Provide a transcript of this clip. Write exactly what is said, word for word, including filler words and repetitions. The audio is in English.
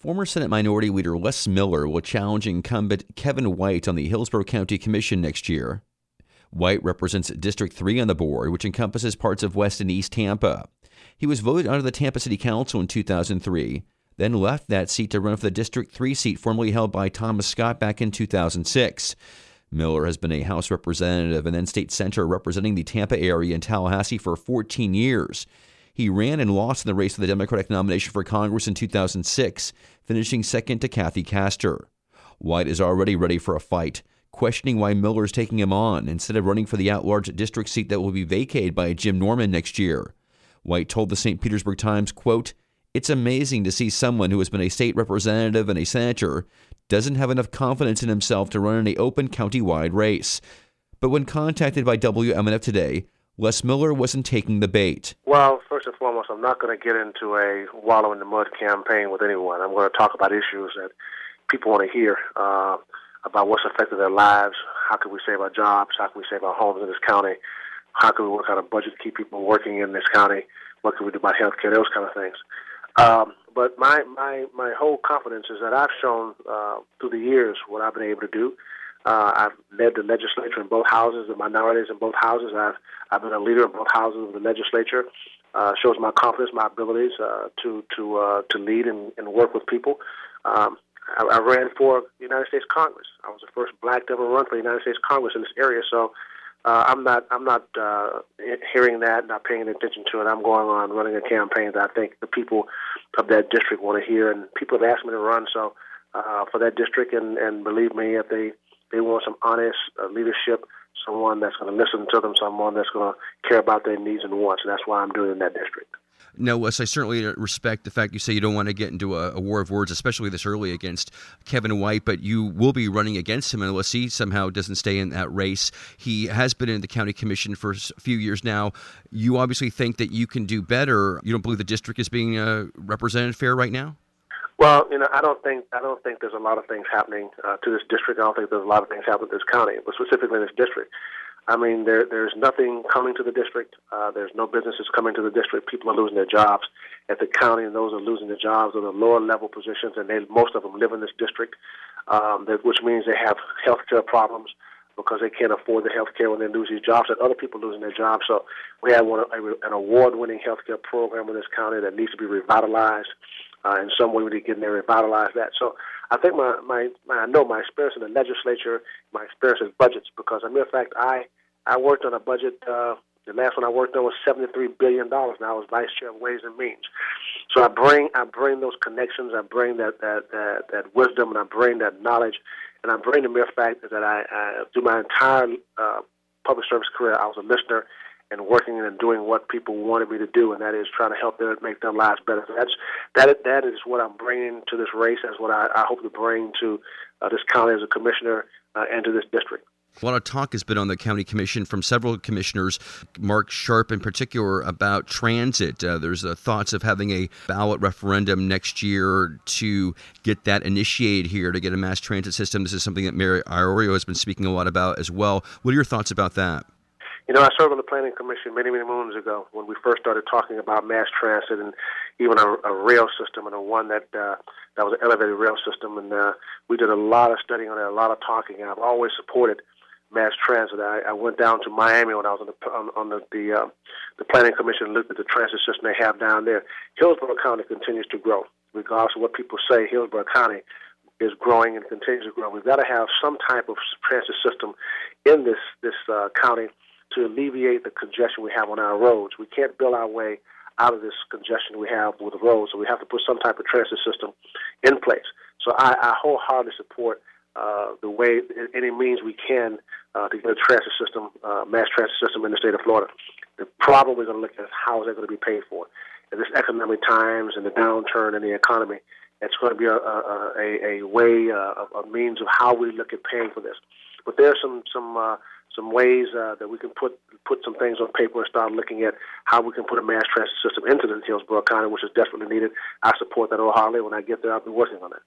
Former Senate Minority Leader Les Miller will challenge incumbent Kevin White on the Hillsborough County Commission next year. White represents District three on the board, which encompasses parts of West and East Tampa. He was voted out of the Tampa City Council in two thousand three, then left that seat to run for the District three seat formerly held by Thomas Scott back in two thousand six. Miller has been a House representative and then state senator representing the Tampa area and Tallahassee for fourteen years. He ran and lost in the race for the Democratic nomination for Congress in two thousand six, finishing second to Kathy Castor. White is already ready for a fight, questioning why Miller is taking him on instead of running for the at-large district seat that will be vacated by Jim Norman next year. White told the Saint Petersburg Times, quote, "It's amazing to see someone who has been a state representative and a senator doesn't have enough confidence in himself to run in an open county-wide race." But when contacted by W M N F Today, Les Miller wasn't taking the bait. Well, first and foremost, I'm not going to get into a wallow in the mud campaign with anyone. I'm going to talk about issues that people want to hear uh, about what's affected their lives. How can we save our jobs? How can we save our homes in this county? How can we work out a budget to keep people working in this county? What can we do about health care? Those kind of things. Um, but my, my, my whole confidence is that I've shown uh, through the years what I've been able to do. Uh, I've led the legislature in both houses, the minorities in both houses. I've I've been a leader in both houses of the legislature. Uh, shows my confidence, my abilities uh, to to uh, to lead and, and work with people. Um, I, I ran for the United States Congress. I was the first black to ever run for the United States Congress in this area. So uh, I'm not I'm not uh, hearing that, not paying attention to it. I'm going on running a campaign that I think the people of that district want to hear, and people have asked me to run so uh, for that district. And, and believe me, if they They want some honest uh, leadership, someone that's going to listen to them, someone that's going to care about their needs and wants, and that's why I'm doing it in that district. No, Wes, I certainly respect the fact you say you don't want to get into a, a war of words, especially this early against Kevin White, but you will be running against him unless he somehow doesn't stay in that race. He has been in the county commission for a few years now. You obviously think that you can do better. You don't believe the district is being uh, represented fair right now? Well, you know, I don't think I don't think there's a lot of things happening uh, to this district. I don't think there's a lot of things happening to this county, but specifically in this district. I mean, there there's nothing coming to the district. Uh, there's no businesses coming to the district. People are losing their jobs at the county, and those are losing their jobs are the lower level positions, and they most of them live in this district, um, that, which means they have health care problems because they can't afford the health care when they lose these jobs, and other people losing their jobs. So we have one, a, an award-winning health care program in this county that needs to be revitalized. Uh, in some way, we need to get in there and revitalize that. So I think my, my, my I know my experience in the legislature, my experience in budgets, because as a matter of fact, I, I worked on a budget, uh, the last one I worked on was seventy-three billion dollars, and I was vice chair of Ways and Means. So I bring I bring those connections, I bring that, that, that, that wisdom, and I bring that knowledge, and I bring the mere fact that I, I through my entire uh, public service career, I was a listener and working and doing what people wanted me to do, and that is trying to help them make their lives better. So that's that. That is what I'm bringing to this race. That's what I, I hope to bring to uh, this county as a commissioner uh, and to this district. A lot of talk has been on the county commission from several commissioners, Mark Sharp in particular, about transit. Uh, there's uh, thoughts of having a ballot referendum next year to get that initiated here, to get a mass transit system. This is something that Mayor Iorio has been speaking a lot about as well. What are your thoughts about that? You know, I served on the Planning Commission many, many moons ago when we first started talking about mass transit and even a, a rail system, and a one that uh, that was an elevated rail system. And uh, we did a lot of studying on it, a lot of talking. And I've always supported mass transit. I, I went down to Miami when I was on the on, on the the, uh, the Planning Commission and looked at the transit system they have down there. Hillsborough County continues to grow, regardless of what people say. Hillsborough County is growing and continues to grow. We've got to have some type of transit system in this this uh, county to alleviate the congestion we have on our roads. We can't build our way out of this congestion we have with the roads, so we have to put some type of transit system in place. So I, I wholeheartedly support uh, the way, any means we can, uh, to get a transit system, uh, mass transit system in the state of Florida. The problem we're going to look at is how is that going to be paid for. In this economic times and the downturn in the economy, it's going to be a, a, a, a way, uh, a means of how we look at paying for this. But there are some some uh, some ways uh, that we can put put some things on paper and start looking at how we can put a mass transit system into the Hillsborough County, which is desperately needed. I support that wholeheartedly. When I get there, I'll be working on it.